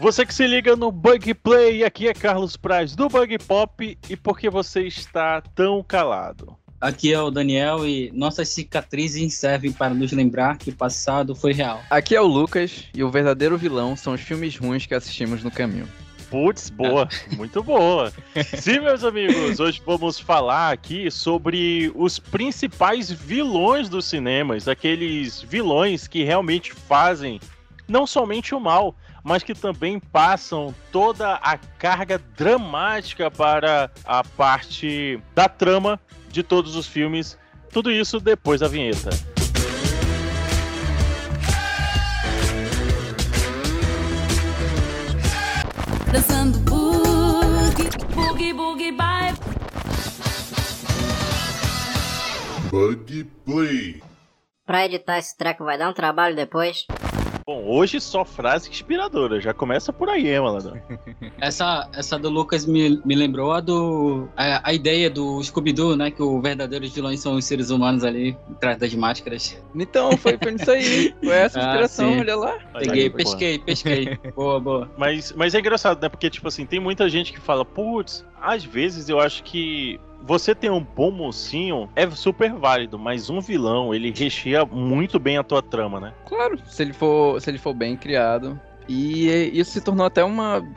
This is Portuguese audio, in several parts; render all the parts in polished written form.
Você que se liga no Bug Play, aqui é Carlos Praz do Bug Pop. E por que você está tão calado? Aqui é o Daniel e nossas cicatrizes servem para nos lembrar que o passado foi real. Aqui é o Lucas e o verdadeiro vilão são os filmes ruins que assistimos no caminho. Putz, boa, muito boa. Sim, meus amigos, hoje vamos falar aqui sobre os principais vilões dos cinemas, aqueles vilões que realmente fazem não somente o mal, mas que também passam toda a carga dramática para a parte da trama de todos os filmes. Tudo isso depois da vinheta. Dançando boogie, boogie, boogie, bye. Bug Play. Pra editar esse treco vai dar um trabalho depois. Bom, hoje só frase inspiradora, já começa por aí, hein, malandro? Essa do Lucas me lembrou a ideia do Scooby-Doo, né? Que os verdadeiros vilões são os seres humanos ali, atrás das máscaras. Então, foi nisso aí. Foi essa a inspiração, sim. olha lá. Peguei, pesquei. Boa. Mas é engraçado, né? Porque, tipo assim, tem muita gente que fala, putz, às vezes eu acho que você ter um bom mocinho é super válido, mas um vilão, ele recheia muito bem a tua trama, né? Claro, se ele for bem criado. E isso se tornou até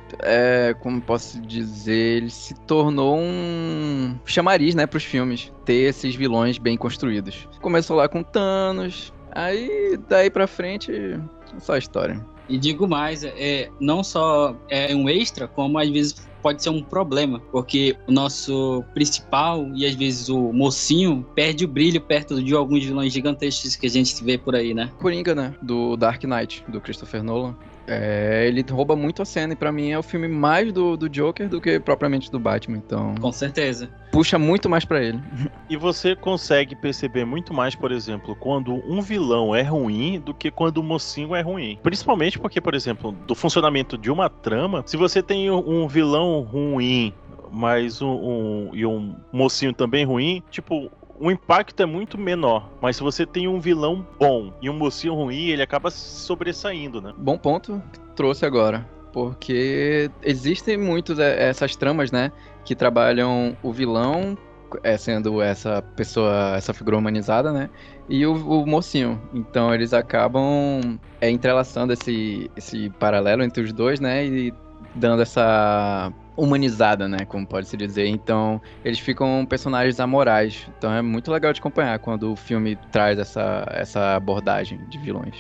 como posso dizer, ele se tornou um chamariz, né, pros filmes. Ter esses vilões bem construídos. Começou lá com Thanos, aí daí pra frente, só história. E digo mais, não só é um extra, como às vezes pode ser um problema, porque o nosso principal e às vezes o mocinho perde o brilho perto de alguns vilões gigantescos que a gente vê por aí, né? Coringa, né? Do Dark Knight, do Christopher Nolan. Ele rouba muito a cena e pra mim é o filme mais do Joker do que propriamente do Batman, então... Com certeza. Puxa muito mais pra ele. E você consegue perceber muito mais, por exemplo, quando um vilão é ruim do que quando o mocinho é ruim. Principalmente porque, por exemplo, do funcionamento de uma trama, se você tem um vilão ruim, mas um mocinho também ruim, tipo... o impacto é muito menor, mas se você tem um vilão bom e um mocinho ruim, ele acaba sobressaindo, né? Bom ponto que trouxe agora, porque existem muitas essas tramas, né, que trabalham o vilão, sendo essa pessoa, essa figura humanizada, né, e o mocinho. Então eles acabam entrelaçando esse paralelo entre os dois, né, e dando essa humanizada, né, como pode-se dizer. Então, eles ficam personagens amorais. Então, é muito legal de acompanhar quando o filme traz essa abordagem de vilões.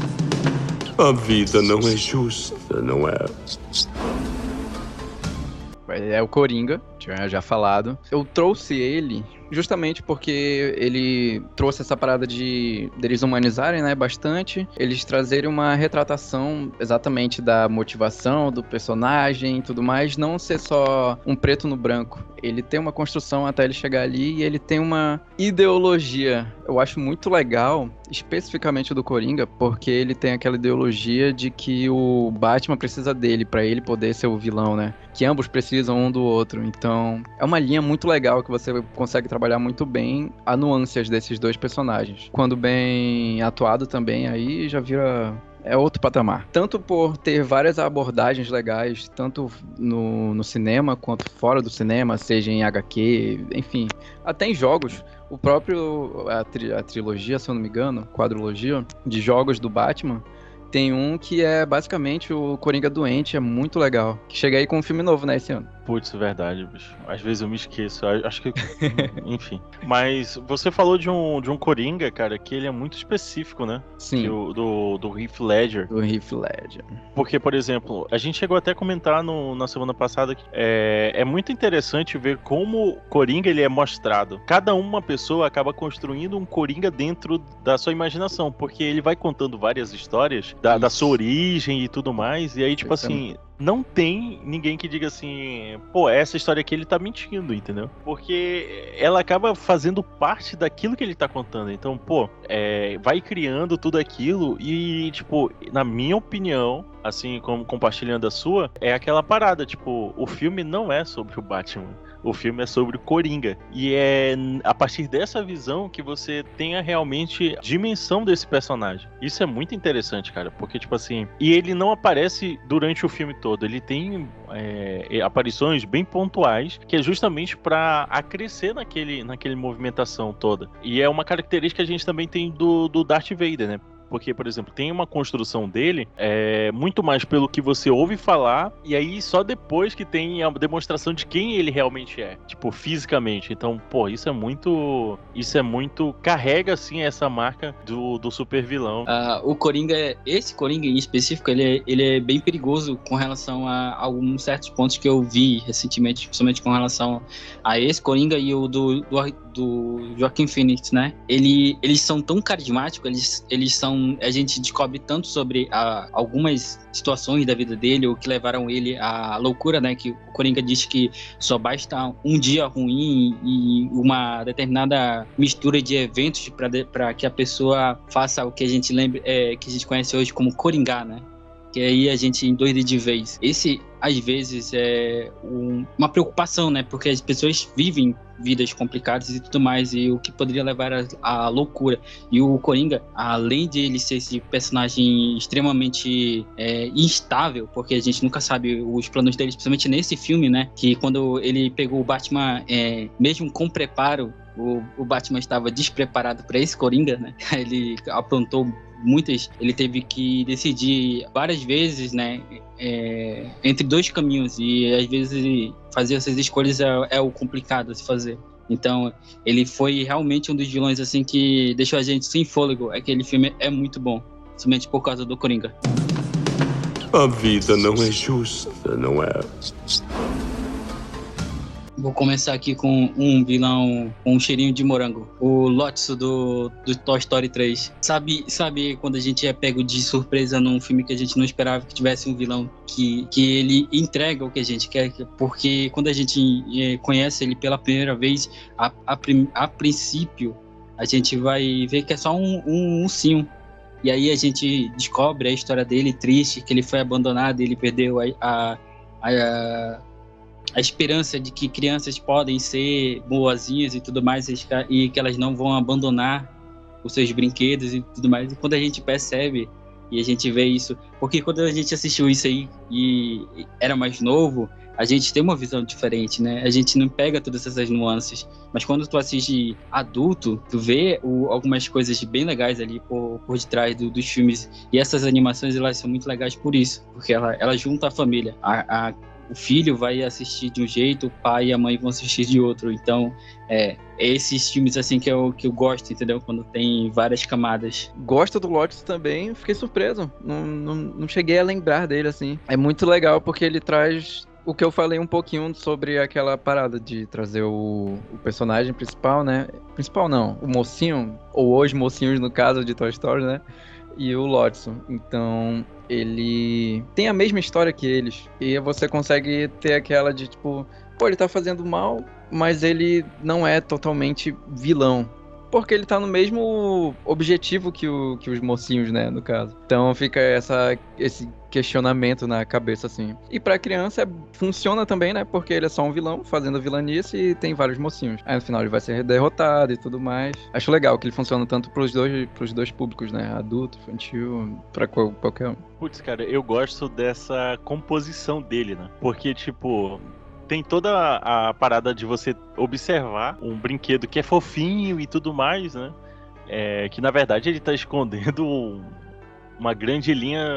A vida não é justa, não é? É o Coringa, tinha já falado. Eu trouxe ele justamente porque ele trouxe essa parada deles humanizarem, né, bastante. Eles trazerem uma retratação exatamente da motivação do personagem e tudo mais. Não ser só um preto no branco. Ele tem uma construção até ele chegar ali e ele tem uma ideologia. Eu acho muito legal, especificamente do Coringa, porque ele tem aquela ideologia de que o Batman precisa dele pra ele poder ser o vilão, né? Que ambos precisam um do outro. Então, é uma linha muito legal que você consegue trabalhar muito bem a nuances desses dois personagens. Quando bem atuado também, aí já vira... é outro patamar. Tanto por ter várias abordagens legais, tanto no cinema quanto fora do cinema, seja em HQ, enfim, até em jogos. O próprio, a trilogia, se eu não me engano, quadrilogia de jogos do Batman, tem um que é basicamente o Coringa doente, é muito legal. Que chega aí com um filme novo, né, esse ano. Putz, verdade, bicho. Às vezes eu me esqueço. Acho que... enfim. Mas você falou de um Coringa, cara, que ele é muito específico, né? Sim. Do Heath Ledger. Do Heath Ledger. Porque, por exemplo, a gente chegou até a comentar na semana passada que é muito interessante ver como o Coringa ele é mostrado. Cada uma pessoa acaba construindo um Coringa dentro da sua imaginação, porque ele vai contando várias histórias da sua origem e tudo mais, e aí, tipo assim... não tem ninguém que diga assim, pô, essa história aqui ele tá mentindo, entendeu? Porque ela acaba fazendo parte daquilo que ele tá contando. Então, pô, vai criando tudo aquilo e, tipo, na minha opinião, assim, como compartilhando a sua, é aquela parada, tipo, o filme não é sobre o Batman. O filme é sobre o Coringa. E é a partir dessa visão que você tenha realmente dimensão desse personagem. Isso é muito interessante, cara. Porque, tipo assim... E ele não aparece durante o filme todo. Ele tem aparições bem pontuais, que é justamente pra acrescer naquele movimentação toda. E é uma característica que a gente também tem do Darth Vader, né? Porque, por exemplo, tem uma construção dele muito mais pelo que você ouve falar, e aí só depois que tem a demonstração de quem ele realmente é, tipo, fisicamente. Então, pô, isso é muito carrega, assim, essa marca do super vilão. O Coringa, esse Coringa em específico, ele é bem perigoso com relação a alguns certos pontos que eu vi recentemente, principalmente com relação a esse Coringa e o do Joaquin Phoenix, né? Eles são tão carismáticos, eles são... A gente descobre tanto sobre algumas situações da vida dele, o que levaram ele à loucura, né? Que o Coringa diz que só basta um dia ruim e uma determinada mistura de eventos para que a pessoa faça o que a gente lembra, que a gente conhece hoje como coringar, né? Que aí a gente endoida de vez. Esse, às vezes, é uma preocupação, né? Porque as pessoas vivem vidas complicadas e tudo mais, e o que poderia levar à loucura. E o Coringa, além de ele ser esse personagem extremamente instável, porque a gente nunca sabe os planos dele, principalmente nesse filme, né? Que quando ele pegou o Batman, mesmo com preparo, o Batman estava despreparado para esse Coringa, né? Ele aprontou ele teve que decidir várias vezes, né, entre dois caminhos, e às vezes fazer essas escolhas é o complicado a se fazer. Então, ele foi realmente um dos vilões assim que deixou a gente sem fôlego. Aquele filme é muito bom, somente por causa do Coringa. A vida não é justa, não é? Vou começar aqui com um vilão com um cheirinho de morango. O Lotso do Toy Story 3. Sabe quando a gente é pego de surpresa num filme que a gente não esperava que tivesse um vilão que ele entrega o que a gente quer? Porque quando a gente conhece ele pela primeira vez, a princípio, a gente vai ver que é só um ursinho. E aí a gente descobre a história dele triste, que ele foi abandonado, ele perdeu a esperança de que crianças podem ser boazinhas e tudo mais, e que elas não vão abandonar os seus brinquedos e tudo mais. E quando a gente percebe e a gente vê isso, porque quando a gente assistiu isso aí e era mais novo, a gente tem uma visão diferente, né? A gente não pega todas essas nuances. Mas quando tu assiste adulto, tu vê algumas coisas bem legais ali por detrás dos filmes. E essas animações, elas são muito legais por isso, porque ela junta a família. O filho vai assistir de um jeito, o pai e a mãe vão assistir de outro. Então, esses filmes assim que eu gosto, entendeu? Quando tem várias camadas. Gosto do Lotus também, fiquei surpreso. Não cheguei a lembrar dele, assim. É muito legal porque ele traz o que eu falei um pouquinho sobre aquela parada de trazer o personagem principal, né? Principal não, o mocinho, ou os mocinhos no caso de Toy Story, né? E o Lotso. Então, ele tem a mesma história que eles. E você consegue ter aquela de tipo, pô, ele tá fazendo mal, mas ele não é totalmente vilão. Porque ele tá no mesmo objetivo que os mocinhos, né, no caso. Então fica esse questionamento na cabeça, assim. E pra criança funciona também, né, porque ele é só um vilão fazendo vilanice e tem vários mocinhos. Aí no final ele vai ser derrotado e tudo mais. Acho legal que ele funciona tanto pros dois públicos, né, adulto, infantil, pra qualquer um. Putz, cara, eu gosto dessa composição dele, né, porque, tipo... Tem toda a parada de você observar um brinquedo que é fofinho e tudo mais, né? Que na verdade ele tá escondendo uma grande linha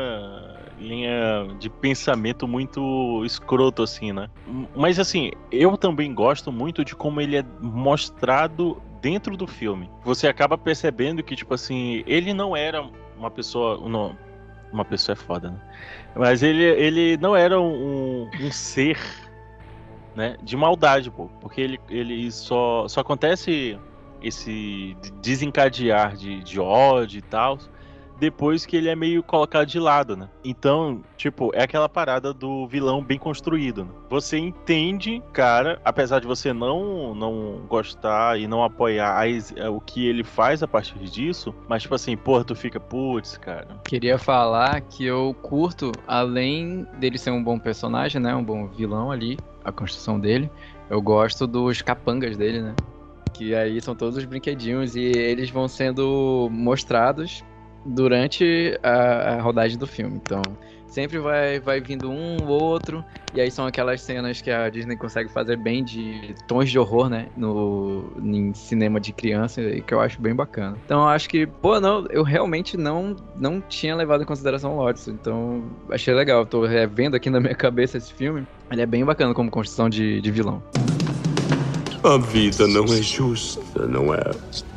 de pensamento muito escroto, assim, né? Mas assim, eu também gosto muito de como ele é mostrado dentro do filme. Você acaba percebendo que, tipo assim, ele não era uma pessoa... Uma pessoa é foda, né? Mas ele não era um ser... né, de maldade, pô, porque ele só acontece esse desencadear de ódio e tal depois que ele é meio colocado de lado, né? Então, tipo, é aquela parada do vilão bem construído, né? Você entende, cara, apesar de você não gostar e não apoiar o que ele faz a partir disso, mas tipo assim, porra, tu fica, putz, cara. Queria falar que eu curto, além dele ser um bom personagem, né, um bom vilão ali, a construção dele, Eu gosto dos capangas dele, né? Que aí são todos os brinquedinhos e eles vão sendo mostrados durante a rodagem do filme. Então, sempre vai vindo um ou outro, e aí são aquelas cenas que a Disney consegue fazer bem de tons de horror, né? Em cinema de criança, e que eu acho bem bacana. Então, eu acho que, eu realmente não tinha levado em consideração o Lotso. Então, achei legal. Tô revendo aqui na minha cabeça esse filme. Ele é bem bacana como construção de vilão. A vida não é justa, não é?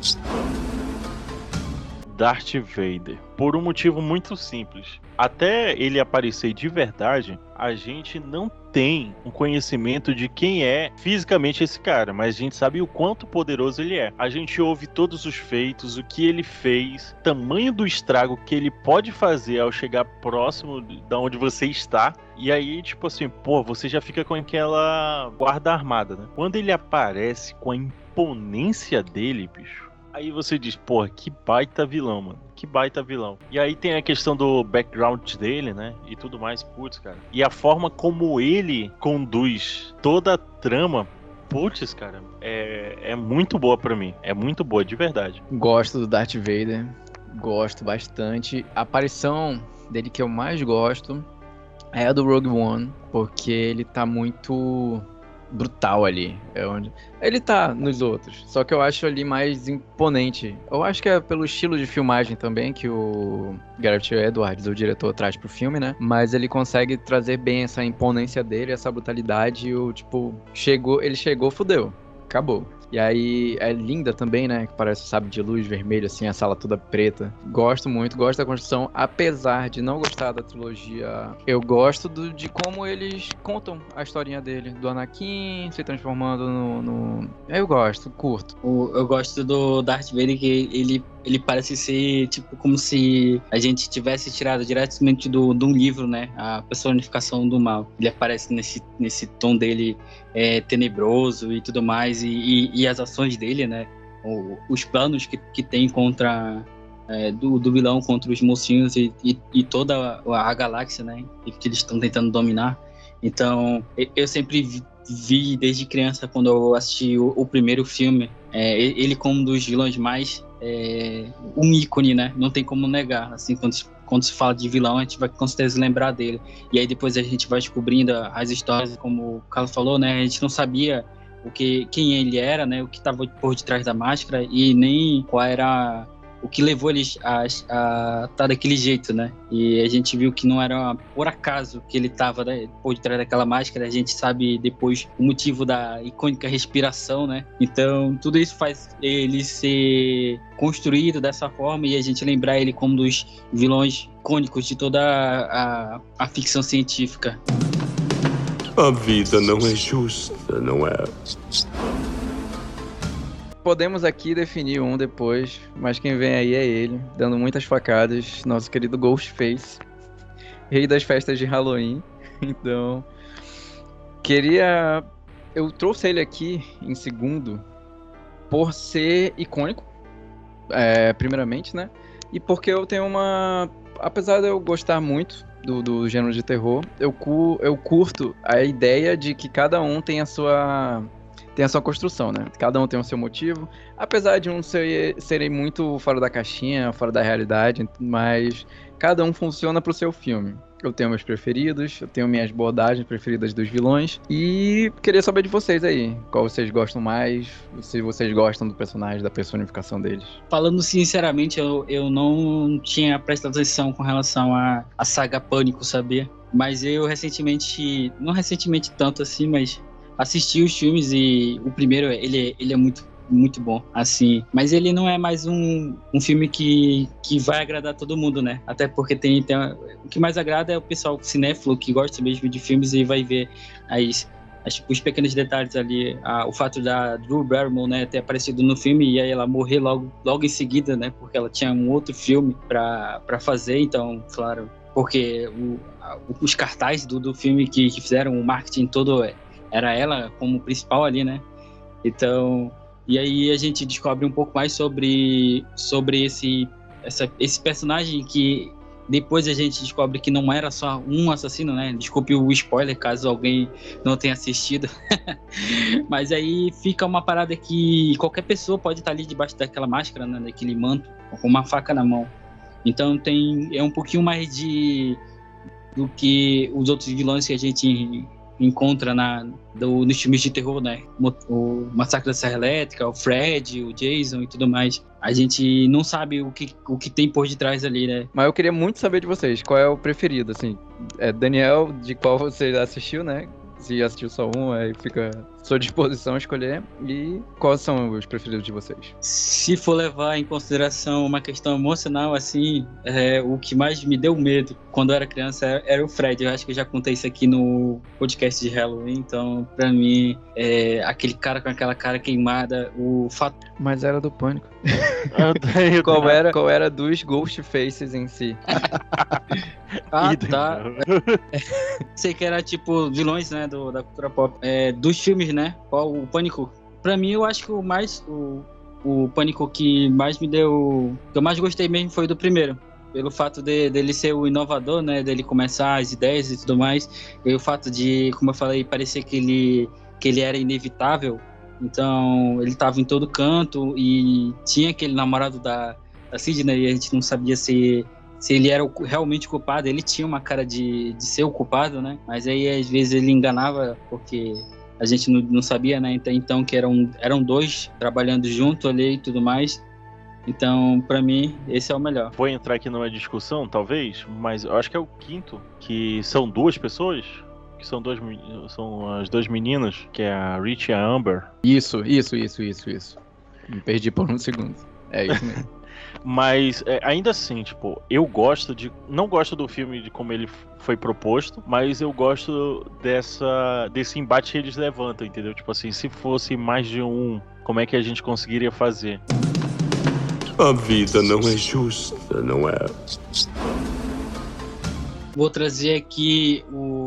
Darth Vader. Por um motivo muito simples. Até ele aparecer de verdade, a gente não tem um conhecimento de quem é fisicamente esse cara, mas a gente sabe o quanto poderoso ele é. A gente ouve todos os feitos, o que ele fez, tamanho do estrago que ele pode fazer ao chegar próximo da onde você está. E aí, tipo assim, você já fica com aquela guarda armada, né? Quando ele aparece com a imponência dele, bicho, aí você diz, que baita vilão, mano. Que baita vilão. E aí tem a questão do background dele, né? E tudo mais, putz, cara. E a forma como ele conduz toda a trama, putz, cara, é muito boa pra mim. É muito boa, de verdade. Gosto do Darth Vader. Gosto bastante. A aparição dele que eu mais gosto é a do Rogue One, porque ele tá muito brutal ali. Ele tá nos outros, só que eu acho ali mais imponente. Eu acho que é pelo estilo de filmagem também que o Gareth Edwards, o diretor, traz pro filme, né? Mas ele consegue trazer bem essa imponência dele, essa brutalidade. Ele chegou, fudeu. Acabou. E aí é linda também, né? Que parece, sabe, de luz vermelha, assim, a sala toda preta. Gosto muito, gosto da construção. Apesar de não gostar da trilogia, eu gosto de como eles contam a historinha dele. Do Anakin se transformando no... Eu gosto, curto. Eu gosto do Darth Vader, que ele parece ser, tipo, como se a gente tivesse tirado diretamente de um livro, né? A personificação do mal. Ele aparece nesse tom dele tenebroso e tudo mais, e as ações dele, né? Os planos que tem contra do vilão contra os mocinhos e toda a galáxia, né? E que eles estão tentando dominar. Então, eu sempre vi desde criança, quando eu assisti o primeiro filme, ele como um dos vilões mais um ícone, né? Não tem como negar. Assim, quando se fala de vilão, a gente vai com certeza lembrar dele. E aí depois a gente vai descobrindo as histórias, como o Carlos falou, né? A gente não sabia quem ele era, né? O que estava por detrás da máscara e nem qual era o que levou eles a estar daquele jeito, né? E a gente viu que não era por acaso que ele estava, né, por detrás daquela máscara. A gente sabe depois o motivo da icônica respiração, né? Então, tudo isso faz ele ser construído dessa forma e a gente lembrar ele como um dos vilões icônicos de toda a ficção científica. A vida não é justa, não é? Podemos aqui definir um depois, mas quem vem aí é ele, dando muitas facadas, nosso querido Ghostface, rei das festas de Halloween. Então, eu trouxe ele aqui em segundo por ser icônico, primeiramente, né? E porque eu tenho apesar de eu gostar muito do gênero de terror, eu curto a ideia de que cada um tem a sua construção, né? Cada um tem o seu motivo, apesar de uns serem muito fora da caixinha, fora da realidade, mas cada um funciona pro seu filme. Eu tenho meus preferidos, eu tenho minhas abordagens preferidas dos vilões, e queria saber de vocês aí, qual vocês gostam mais, se vocês gostam do personagem, da personificação deles. Falando sinceramente, eu não tinha prestado atenção com relação à saga Pânico, sabia? Mas eu recentemente, não recentemente tanto assim, mas assisti os filmes e o primeiro, ele é muito, muito bom, assim. Mas ele não é mais um filme que vai agradar todo mundo, né? Até porque tem o que mais agrada é o pessoal cinéfilo que gosta mesmo de filmes e vai ver os pequenos detalhes ali. O fato da Drew Barrymore, né, ter aparecido no filme e aí ela morrer logo em seguida, né? Porque ela tinha um outro filme pra fazer, então, claro. Porque os cartazes do filme que fizeram o marketing todo era ela como principal ali, né? Então, e aí a gente descobre um pouco mais sobre esse personagem que depois a gente descobre que não era só um assassino, né? Desculpe o spoiler, caso alguém não tenha assistido. Mas aí fica uma parada que qualquer pessoa pode estar ali debaixo daquela máscara, né? Daquele manto, com uma faca na mão. Então é um pouquinho mais do que os outros vilões que a gente encontra nos filmes de terror, né? O Massacre da Serra Elétrica, o Fred, o Jason e tudo mais. A gente não sabe o que tem por detrás ali, né? Mas eu queria muito saber de vocês, qual é o preferido, assim? Daniel, de qual você assistiu, né? Se assistiu só um, aí fica à sua disposição a escolher. E quais são os preferidos de vocês? Se for levar em consideração uma questão emocional, assim, o que mais me deu medo quando eu era criança era o Fred. Eu acho que eu já contei isso aqui no podcast de Halloween. Então, pra mim, aquele cara com aquela cara queimada, o fato... Mas era do Pânico. Qual era dos Ghostfaces em si? Tá. Sei que era tipo vilões, né, da cultura pop. Dos filmes, né? O Pânico. Pra mim, eu acho que o Pânico que mais me deu... que eu mais gostei mesmo foi do primeiro. Pelo fato dele ser o inovador, né? Dele começar as ideias e tudo mais. E o fato de, como eu falei, parecer que ele era inevitável. Então, ele tava em todo canto e tinha aquele namorado da Sidney e a gente não sabia se ele era realmente culpado. Ele tinha uma cara de ser o culpado, né? Mas aí, às vezes, ele enganava porque a gente não sabia, né? Então que eram dois trabalhando junto ali e tudo mais. Então, pra mim, esse é o melhor. Vou entrar aqui numa discussão, talvez, mas eu acho que é o quinto, que são duas pessoas, que são as duas meninas, que é a Rich e a Amber. Isso. Me perdi por um segundo. É isso mesmo. Mas ainda assim, tipo, não gosto do filme de como ele foi proposto, mas eu gosto desse embate que eles levantam, entendeu? Tipo assim, se fosse mais de um, como é que a gente conseguiria fazer? A vida não é justa, não é? Vou trazer aqui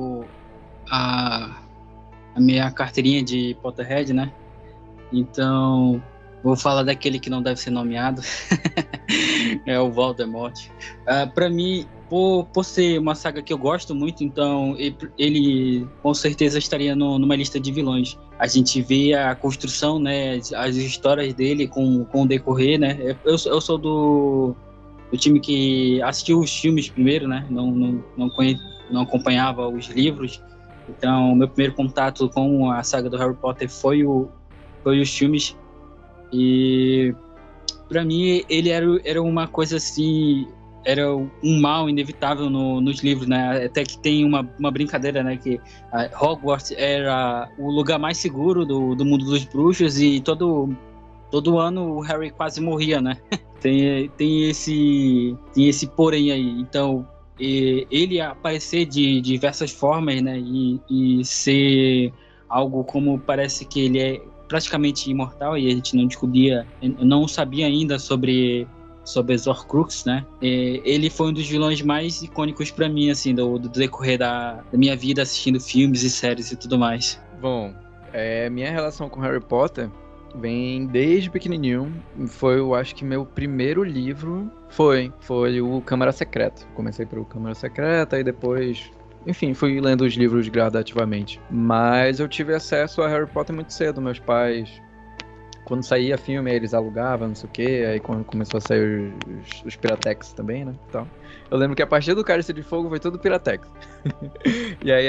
a minha carteirinha de Potterhead, né? Então, vou falar daquele que não deve ser nomeado. É o Voldemort. Pra mim, por ser uma saga que eu gosto muito, então ele com certeza estaria numa lista de vilões. A gente vê a construção, né? As histórias dele com o decorrer, né? Eu sou do time que assistiu os filmes primeiro, né? Não acompanhava os livros. Então, meu primeiro contato com a saga do Harry Potter foi os filmes. E pra mim ele era uma coisa assim, era um mal inevitável nos livros, né? Até que tem uma brincadeira, né? Que Hogwarts era o lugar mais seguro do mundo dos bruxos e todo ano o Harry quase morria, né? tem esse porém aí. Então, ele aparecer de diversas formas, né? E ser algo como parece que ele é praticamente imortal e a gente não sabia ainda sobre as Horcruxes, né? Ele foi um dos vilões mais icônicos pra mim, assim, do decorrer da minha vida assistindo filmes e séries e tudo mais. Bom, minha relação com Harry Potter vem desde pequenininho. Foi, eu acho que meu primeiro livro foi o Câmara Secreta. Comecei pelo Câmara Secreta e depois... Enfim, fui lendo os livros gradativamente. Mas eu tive acesso a Harry Potter muito cedo. Meus pais, quando saía filme, eles alugavam, não sei o quê. Aí quando começou a sair os Piratex também, né? Então, eu lembro que a partir do Cálice de Fogo foi tudo Piratex. E aí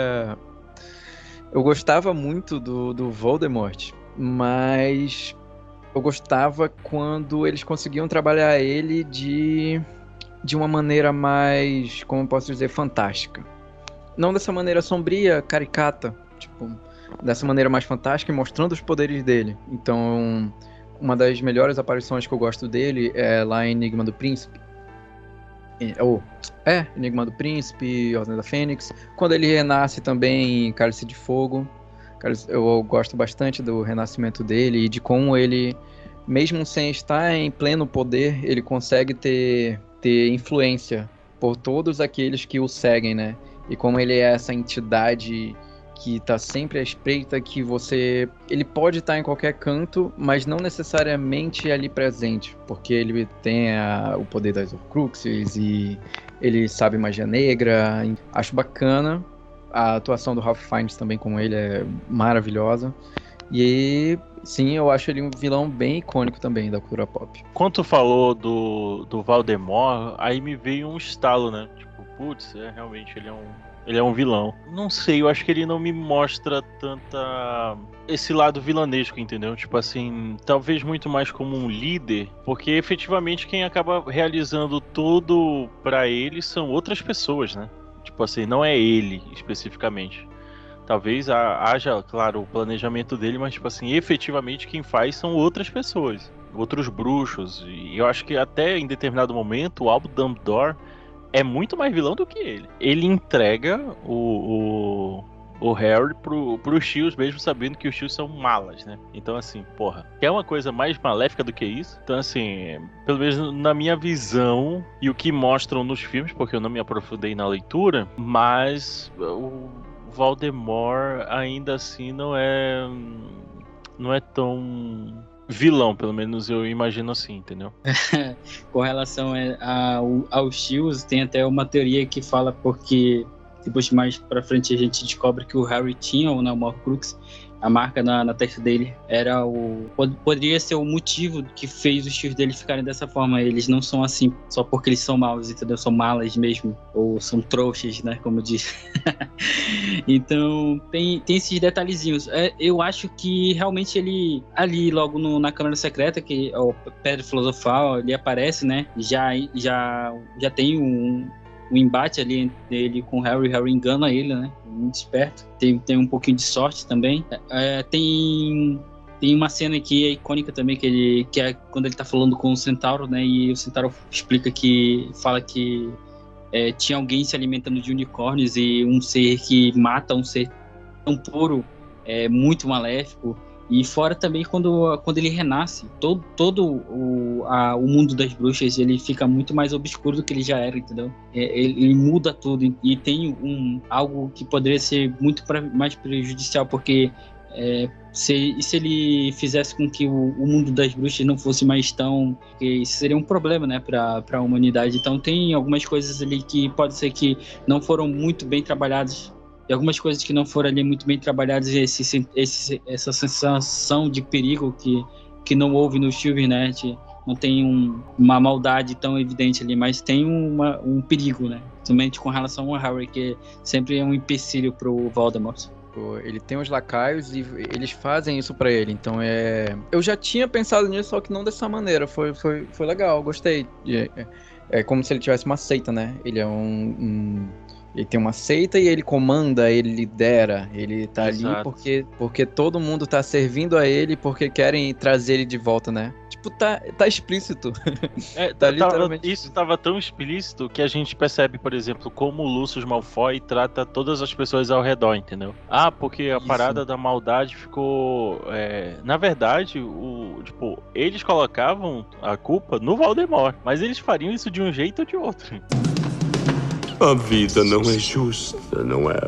eu gostava muito do Voldemort, mas eu gostava quando eles conseguiam trabalhar ele de uma maneira mais, como eu posso dizer, fantástica. Não dessa maneira sombria, caricata, tipo, dessa maneira mais fantástica e mostrando os poderes dele. Então, uma das melhores aparições que eu gosto dele é lá em Enigma do Príncipe. Enigma do Príncipe, Ordem da Fênix. Quando ele renasce também em Cálice de Fogo. Eu gosto bastante do renascimento dele e de como ele, mesmo sem estar em pleno poder, ele consegue ter influência por todos aqueles que o seguem, né? E como ele é essa entidade que tá sempre à espreita, que ele pode estar em qualquer canto, mas não necessariamente ali presente, porque ele tem o poder das Horcruxes e ele sabe magia negra. Acho bacana. A atuação do Ralph Fiennes também com ele é maravilhosa. E sim, eu acho ele um vilão bem icônico também da cultura pop. Quando tu falou do Voldemort, aí me veio um estalo, né? Tipo, putz, realmente ele é um vilão. Não sei, eu acho que ele não me mostra esse lado vilanesco, entendeu? Tipo assim, talvez muito mais como um líder, porque efetivamente quem acaba realizando tudo pra ele são outras pessoas, né? Tipo assim, não é ele especificamente. Talvez haja, claro, o planejamento dele, mas, tipo assim, efetivamente quem faz são outras pessoas, outros bruxos. E eu acho que até em determinado momento o Albus Dumbledore é muito mais vilão do que ele. Ele entrega o Harry pros tios, mesmo sabendo que os tios são malas, né? Então, assim, porra, é uma coisa mais maléfica do que isso. Então, assim, pelo menos na minha visão e o que mostram nos filmes, porque eu não me aprofundei na leitura, mas o Voldemort ainda assim não é tão vilão, pelo menos eu imagino assim, entendeu? Com relação aos tios, tem até uma teoria que fala porque depois mais pra frente a gente descobre que o Harry tinha, né, uma Horcrux. A marca na testa dele poderia ser o motivo que fez os tios dele ficarem dessa forma. Eles não são assim só porque eles são maus, entendeu? São malas mesmo, ou são trouxas, né, como diz. Então tem esses detalhezinhos. Eu acho que realmente ele ali logo na Câmara Secreta, que é o Pedra Filosofal, ele aparece, né? Já tem um embate ali entre ele com o Harry engana ele, né? Muito esperto. Tem um pouquinho de sorte também. Tem uma cena que é icônica também, que é quando ele tá falando com o Centauro, né? E o Centauro fala que tinha alguém se alimentando de unicórnios e um ser que mata um ser tão puro, muito maléfico. E fora também quando ele renasce, todo o mundo das bruxas ele fica muito mais obscuro do que ele já era, entendeu? Ele muda tudo e tem algo que poderia ser muito mais prejudicial, porque se ele fizesse com que o mundo das bruxas não fosse mais tão... Isso seria um problema, né, para a humanidade. Então tem algumas coisas ali que pode ser que não foram muito bem trabalhadas. E algumas coisas que não foram ali muito bem trabalhadas, essa sensação de perigo que não houve no filme, né? Não tem uma maldade tão evidente ali, mas tem um perigo, né? Somente com relação ao Harry, que sempre é um empecilho pro Voldemort. Ele tem os lacaios e eles fazem isso pra ele, então eu já tinha pensado nisso, só que não dessa maneira. Foi legal, gostei. É como se ele tivesse uma seita, né? Ele é ele tem uma seita e ele comanda, ele lidera, ele tá Exato. ali porque todo mundo tá servindo a ele, porque querem trazer ele de volta, né? Tipo, tá explícito. Literalmente. Isso estava tão explícito que a gente percebe, por exemplo, como o Lucius Malfoy trata todas as pessoas ao redor, entendeu? Porque a parada da maldade ficou... na verdade, eles colocavam a culpa no Voldemort, mas eles fariam isso de um jeito ou de outro. A vida não é justa, não é?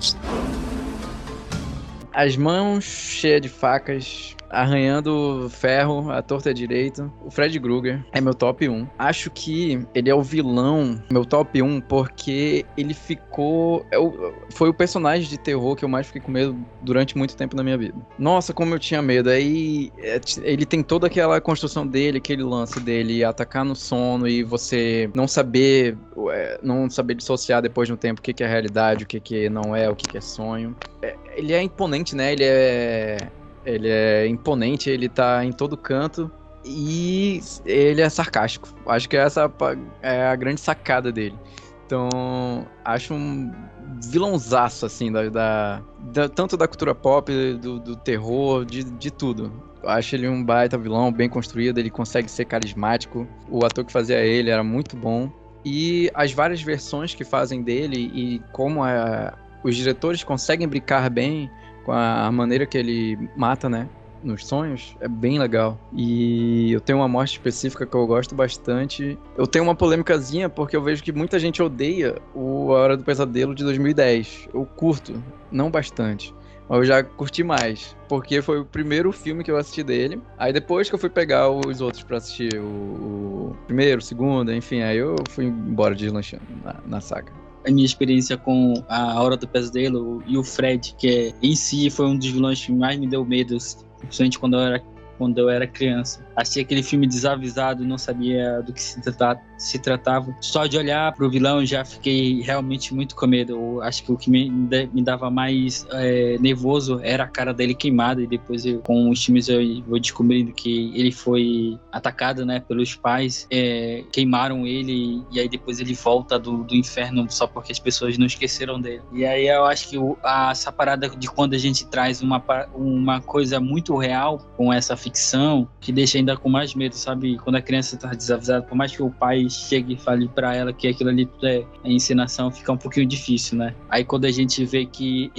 As mãos cheias de facas, arranhando ferro à torta direito. O Fred Krueger é meu top 1. Acho que ele é o vilão, meu top 1, porque ele foi o personagem de terror que eu mais fiquei com medo durante muito tempo na minha vida. Nossa, como eu tinha medo. Aí ele tem toda aquela construção dele, aquele lance dele, atacar no sono e você não saber dissociar depois de um tempo o que é realidade, o que não é, o que é sonho. Ele é imponente, né? Ele é imponente, ele tá em todo canto e ele é sarcástico. Acho que essa é a grande sacada dele. Então, acho um vilãozaço, assim, tanto da cultura pop, do terror, de tudo. Acho ele um baita vilão, bem construído, ele consegue ser carismático. O ator que fazia ele era muito bom. E as várias versões que fazem dele e como os diretores conseguem brincar bem com a maneira que ele mata, né? nos sonhos, é bem legal. E eu tenho uma morte específica que eu gosto bastante. Eu tenho uma polêmicazinha porque eu vejo que muita gente odeia o A Hora do Pesadelo de 2010. Eu curto, não bastante. Mas eu já curti mais, porque foi o primeiro filme que eu assisti dele. Aí depois que eu fui pegar os outros pra assistir, o primeiro, o segundo, enfim, aí eu fui embora deslanchando na saga. A minha experiência com A Hora do Pesadelo e o Fred, que em si foi um dos vilões que mais me deu medo, principalmente quando eu era criança. Achei aquele filme desavisado, não sabia do que se tratava. Só de olhar pro vilão já fiquei realmente muito com medo. Eu acho que o que me dava mais nervoso era a cara dele queimada, e depois com os filmes eu vou descobrindo que ele foi atacado, né, pelos pais, queimaram ele, e aí depois ele volta do inferno só porque as pessoas não esqueceram dele. E aí eu acho que essa parada de quando a gente traz uma coisa muito real com essa ficção, que deixa ainda com mais medo, sabe? Quando a criança tá desavisada, por mais que o pai chegue e fale pra ela que aquilo ali tudo é encenação, fica um pouquinho difícil, né? Aí quando a gente vê que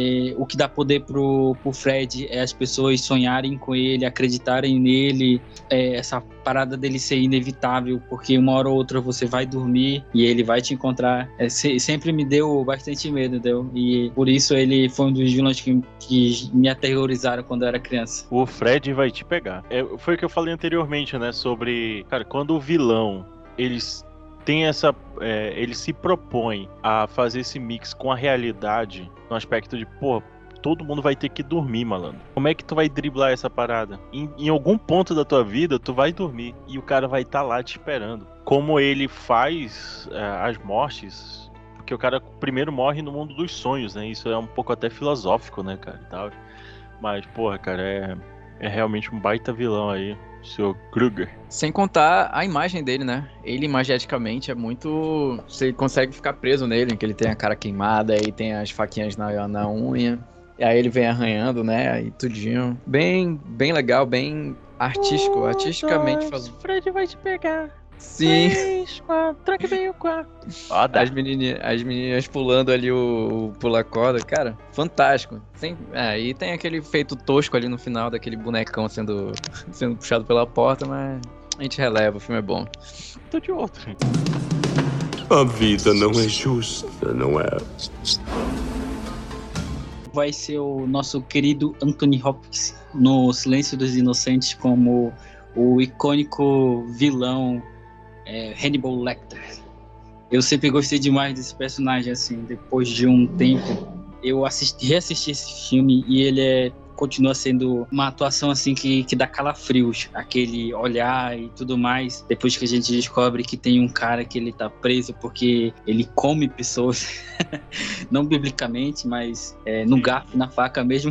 o que dá poder pro Fred é as pessoas sonharem com ele, acreditarem nele, essa parada dele ser inevitável, porque uma hora ou outra você vai dormir e ele vai te encontrar, sempre me deu bastante medo, entendeu? E por isso ele foi um dos vilões que me aterrorizaram quando eu era criança. O Fred vai te pegar. Foi o que eu falei anteriormente, né? Sobre, cara, quando o vilão, eles têm ele se propõe a fazer esse mix com a realidade, no aspecto de, pô, todo mundo vai ter que dormir, malandro. Como é que tu vai driblar essa parada? Em algum ponto da tua vida, tu vai dormir e o cara vai estar lá te esperando. Como ele faz as mortes, porque o cara primeiro morre no mundo dos sonhos, né? Isso é um pouco até filosófico, né, cara? E tal. Mas, porra, cara, é realmente um baita vilão aí, o Sr. Krueger. Sem contar a imagem dele, né? Ele imageticamente é muito... Você consegue ficar preso nele, que ele tem a cara queimada, aí tem as faquinhas na unha. E aí ele vem arranhando, né? Aí tudinho. Bem legal, bem artístico. Artisticamente falando. Fred vai te pegar. Sim. 3, 4, tranque bem o 4. As meninas pulando ali o pula-corda, cara, fantástico. E tem aquele efeito tosco ali no final, daquele bonecão sendo puxado pela porta, mas a gente releva, o filme é bom. Tô de outro. A vida não é justa, não é? Vai ser o nosso querido Anthony Hopkins no Silêncio dos Inocentes como o icônico vilão Hannibal Lecter. Eu sempre gostei demais desse personagem, assim, depois de um tempo eu reassisti esse filme e ele continua sendo uma atuação assim que dá calafrios, aquele olhar e tudo mais, depois que a gente descobre que tem um cara que ele tá preso porque ele come pessoas, não biblicamente, mas no garfo, na faca mesmo.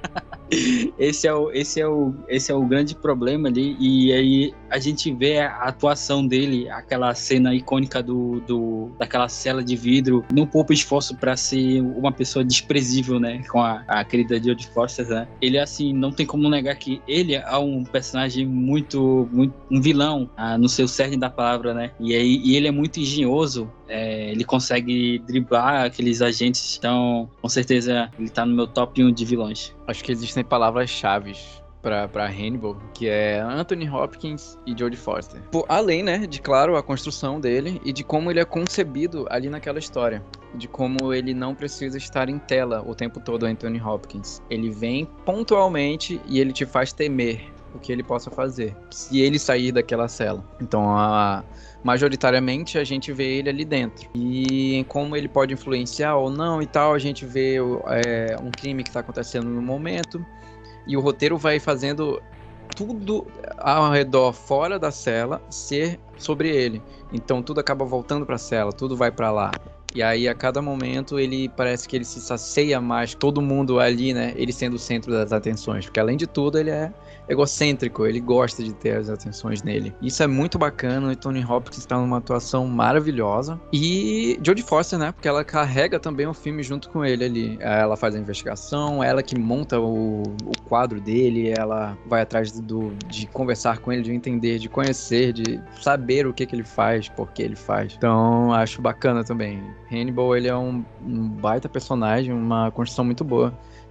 Esse é o grande problema ali, e aí a gente vê a atuação dele, aquela cena icônica daquela cela de vidro, não poupa esforço para ser uma pessoa desprezível, né, com a querida Jodie Foster, né? Ele, assim, não tem como negar que ele é um personagem muito um vilão, no seu cerne da palavra, né? E ele é muito engenhoso, ele consegue driblar aqueles agentes, então com certeza ele tá no meu top 1 de vilões. Acho que existem palavras-chave pra Hannibal, que é Anthony Hopkins e Jodie Foster. Além, né, de, claro, a construção dele e de como ele é concebido ali naquela história. De como ele não precisa estar em tela o tempo todo, Anthony Hopkins. Ele vem pontualmente e ele te faz temer o que ele possa fazer, se ele sair daquela cela. Então, majoritariamente, a gente vê ele ali dentro. E em como ele pode influenciar ou não e tal, a gente vê um crime que está acontecendo no momento. E o roteiro vai fazendo tudo ao redor, fora da cela, ser sobre ele. Então tudo acaba voltando para a cela, tudo vai para lá. E aí a cada momento ele parece que ele se sacia mais, todo mundo ali, né, ele sendo o centro das atenções. Porque além de tudo ele é egocêntrico, ele gosta de ter as atenções nele. Isso é muito bacana, o Tony Hopkins está numa atuação maravilhosa. E Jodie Foster, né, porque ela carrega também o filme junto com ele ali. Ela faz a investigação, ela que monta o quadro dele, ela vai atrás de conversar com ele, de entender, de conhecer, de saber o que ele faz, por que ele faz. Então, acho bacana também. Hannibal, ele é um baita personagem, uma construção muito boa.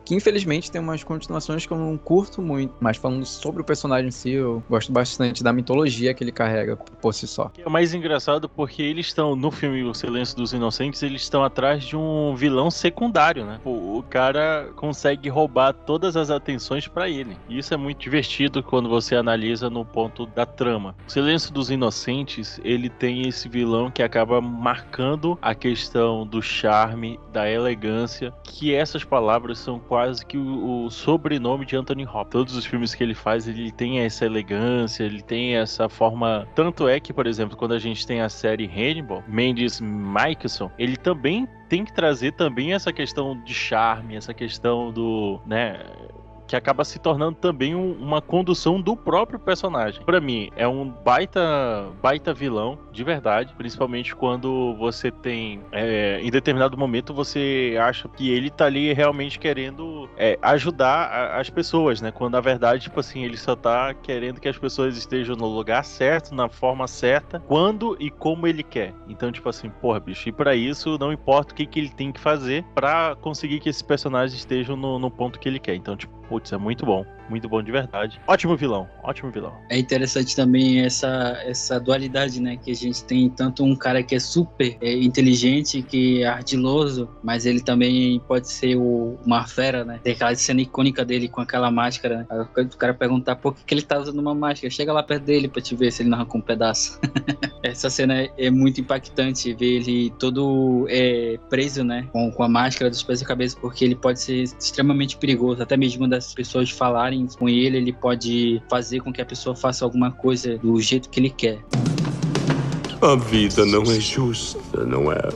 que infelizmente tem umas continuações que eu não curto muito, mas falando sobre o personagem em si, eu gosto bastante da mitologia que ele carrega por si só. É o mais engraçado porque eles estão, no filme O Silêncio dos Inocentes, eles estão atrás de um vilão secundário, né? O cara consegue roubar todas as atenções pra ele. E isso é muito divertido quando você analisa no ponto da trama. O Silêncio dos Inocentes, ele tem esse vilão que acaba marcando a questão do charme, da elegância, que essas palavras são quase que o sobrenome de Anthony Hopkins. Todos os filmes que ele faz, ele tem essa elegância, ele tem essa forma... Tanto é que, por exemplo, quando a gente tem a série Hannibal, Mendes Mikkelsen, ele também tem que trazer também essa questão de charme, essa questão do, né, que acaba se tornando também uma condução do próprio personagem. Pra mim, é um baita vilão, de verdade, principalmente quando você tem, em determinado momento, você acha que ele tá ali realmente querendo ajudar as pessoas, né? Quando na verdade, tipo assim, ele só tá querendo que as pessoas estejam no lugar certo, na forma certa, quando e como ele quer. Então, tipo assim, porra, bicho, e pra isso não importa o que ele tem que fazer pra conseguir que esses personagens estejam no ponto que ele quer. Então, tipo, putz, é muito bom de verdade. Ótimo vilão. É interessante também essa dualidade, né? Que a gente tem tanto um cara que é super inteligente, que é ardiloso, mas ele também pode ser uma fera, né? Tem aquela cena icônica dele com aquela máscara, né? O cara perguntar por que ele tá usando uma máscara. Chega lá perto dele pra te ver se ele não arrancou um pedaço. Essa cena é muito impactante, ver ele todo preso, né? Com a máscara dos pés e cabeça, porque ele pode ser extremamente perigoso. Até mesmo das pessoas falarem com ele pode fazer com que a pessoa faça alguma coisa do jeito que ele quer. A vida não é justa, não é?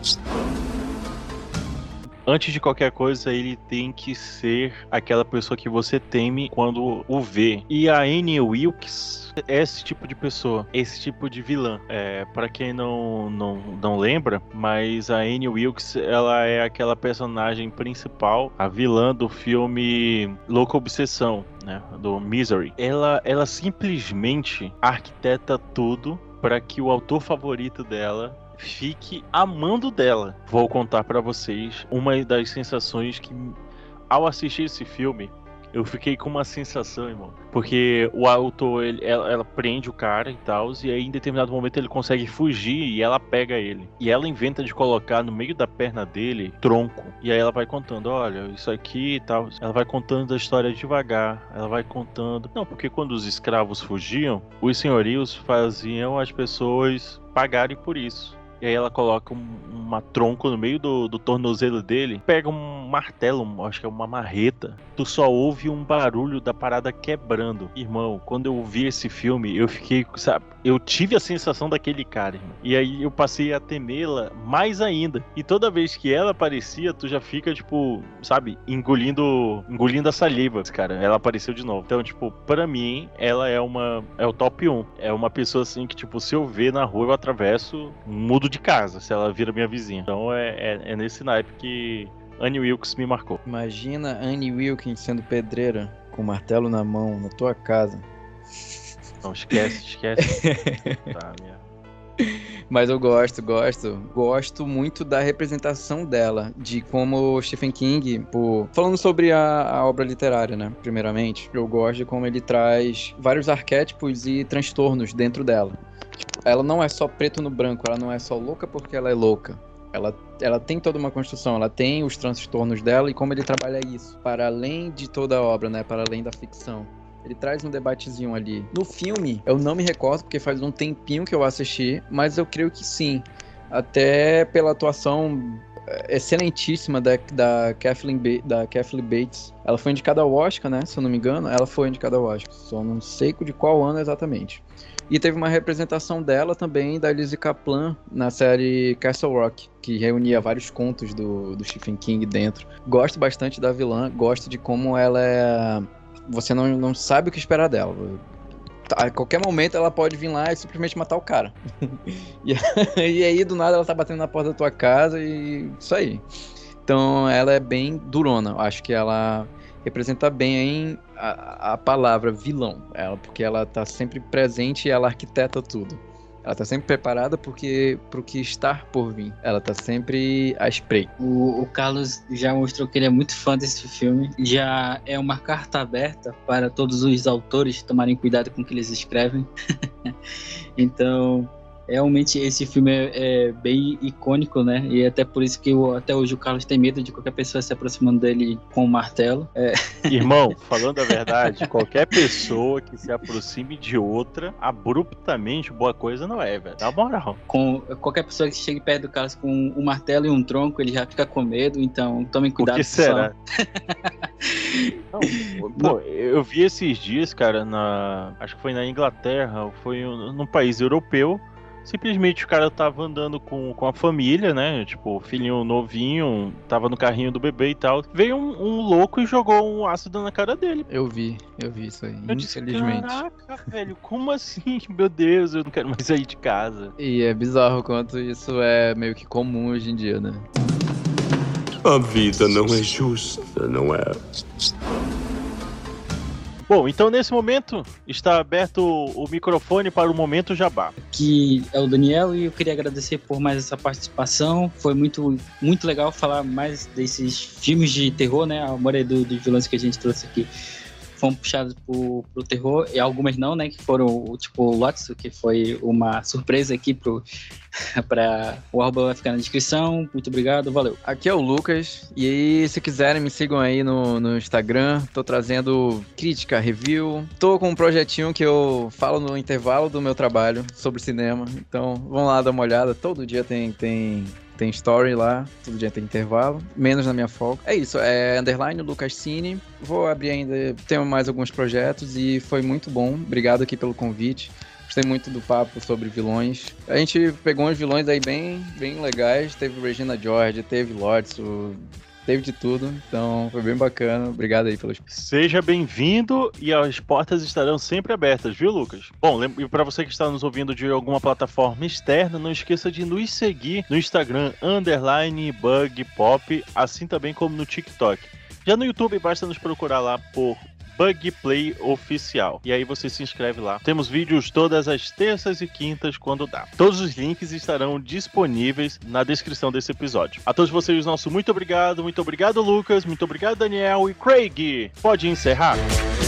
Antes de qualquer coisa, ele tem que ser aquela pessoa que você teme quando o vê. E a Annie Wilkes é esse tipo de pessoa, esse tipo de vilã. Pra quem não lembra, mas a Annie Wilkes, ela é aquela personagem principal, a vilã do filme Louca Obsessão, né, do Misery. Ela simplesmente arquiteta tudo para que o autor favorito dela fique amando dela. Vou contar pra vocês uma das sensações que, ao assistir esse filme, eu fiquei com uma sensação, irmão. Porque o autor, ela prende o cara e tal, e aí em determinado momento ele consegue fugir e ela pega ele. E ela inventa de colocar no meio da perna dele tronco. E aí ela vai contando, olha, isso aqui e tal. Ela vai contando a história devagar. Ela vai contando. Não, porque quando os escravos fugiam, os senhorios faziam as pessoas pagarem por isso. E aí ela coloca uma tronco no meio do tornozelo dele, pega um martelo, acho que é uma marreta, tu só ouve um barulho da parada quebrando. Irmão, quando eu vi esse filme, eu fiquei, sabe, eu tive a sensação daquele cara, irmão. E aí eu passei a temê-la mais ainda. E toda vez que ela aparecia, tu já fica, tipo, sabe, engolindo a saliva. Cara, ela apareceu de novo. Então, tipo, pra mim, ela é o top 1. É uma pessoa assim que, tipo, se eu ver na rua, eu atravesso, mudo de casa, se ela vira minha vizinha. Então é nesse naipe que Annie Wilkes me marcou. Imagina Annie Wilkes sendo pedreira, com o martelo na mão, na tua casa. Não, esquece. Tá, minha... Mas eu gosto muito da representação dela, de como Stephen King, falando sobre a obra literária, né, primeiramente, eu gosto de como ele traz vários arquétipos e transtornos dentro dela. Ela não é só preto no branco, ela não é só louca porque ela é louca. Ela tem toda uma construção, ela tem os transtornos dela e como ele trabalha isso, para além de toda a obra, né, para além da ficção. Ele traz um debatezinho ali. No filme, eu não me recordo, porque faz um tempinho que eu assisti, mas eu creio que sim. Até pela atuação excelentíssima da Kathleen Bates. Ela foi indicada ao Oscar, né? Se eu não me engano, ela foi indicada ao Oscar. Só não sei de qual ano exatamente. E teve uma representação dela também, da Lizzie Kaplan, na série Castle Rock, que reunia vários contos do Stephen King dentro. Gosto bastante da vilã, gosto de como ela é... Você não sabe o que esperar dela. A qualquer momento ela pode vir lá e simplesmente matar o cara. E aí, do nada, ela tá batendo na porta da tua casa e isso aí. Então, ela é bem durona. Eu acho que ela representa bem a palavra vilão. Porque ela tá sempre presente e ela arquiteta tudo. Ela tá sempre preparada pro que está por vir. Ela tá sempre à espreita. O Carlos já mostrou que ele é muito fã desse filme. Já é uma carta aberta para todos os autores tomarem cuidado com o que eles escrevem. Então, realmente esse filme é bem icônico, né? E até por isso que até hoje o Carlos tem medo de qualquer pessoa se aproximando dele com um martelo. Irmão, falando a verdade, qualquer pessoa que se aproxime de outra, abruptamente, boa coisa não é, velho. Dá moral. Com qualquer pessoa que chegue perto do Carlos com um martelo e um tronco, ele já fica com medo, então tomem cuidado. O que será? Não, pô, eu vi esses dias, cara, acho que foi na Inglaterra, ou foi num país europeu. Simplesmente o cara tava andando com a família, né? Tipo, filhinho novinho, tava no carrinho do bebê e tal. Veio um louco e jogou um ácido na cara dele. Eu vi isso aí, Eu disse, infelizmente. caraca, velho, como assim? Meu Deus, eu não quero mais sair de casa. E é bizarro o quanto isso é meio que comum hoje em dia, né? A vida não é justa, não é? Bom, então nesse momento está aberto o microfone para o Momento Jabá. Que é o Daniel e eu queria agradecer por mais essa participação. Foi muito, muito legal falar mais desses filmes de terror, né? A maioria dos vilões que a gente trouxe aqui foram puxados pro terror, e algumas não, né? Que foram, tipo, o Lotso, que foi uma surpresa aqui para o arroba vai ficar na descrição. Muito obrigado, valeu. Aqui é o Lucas, e aí, se quiserem, me sigam aí no Instagram. Tô trazendo crítica, review. Tô com um projetinho que eu falo no intervalo do meu trabalho sobre cinema. Então, vão lá dar uma olhada. Todo dia tem story lá, todo dia tem intervalo, menos na minha folga. É isso, é _Lucas Cine. Vou abrir ainda, tenho mais alguns projetos e foi muito bom. Obrigado aqui pelo convite. Gostei muito do papo sobre vilões. A gente pegou uns vilões aí bem legais. Teve Regina George, teve Lotso, teve de tudo. Então foi bem bacana. Obrigado aí pelos... Seja bem-vindo e as portas estarão sempre abertas, viu, Lucas? Bom, e para você que está nos ouvindo de alguma plataforma externa, não esqueça de nos seguir no Instagram _bugpop, assim também como no TikTok. Já no YouTube basta nos procurar lá por Bugplay Oficial. E aí você se inscreve lá. Temos vídeos todas as terças e quintas quando dá. Todos os links estarão disponíveis na descrição desse episódio. A todos vocês, nosso muito obrigado. Muito obrigado, Lucas. Muito obrigado, Daniel. E Craig, pode encerrar?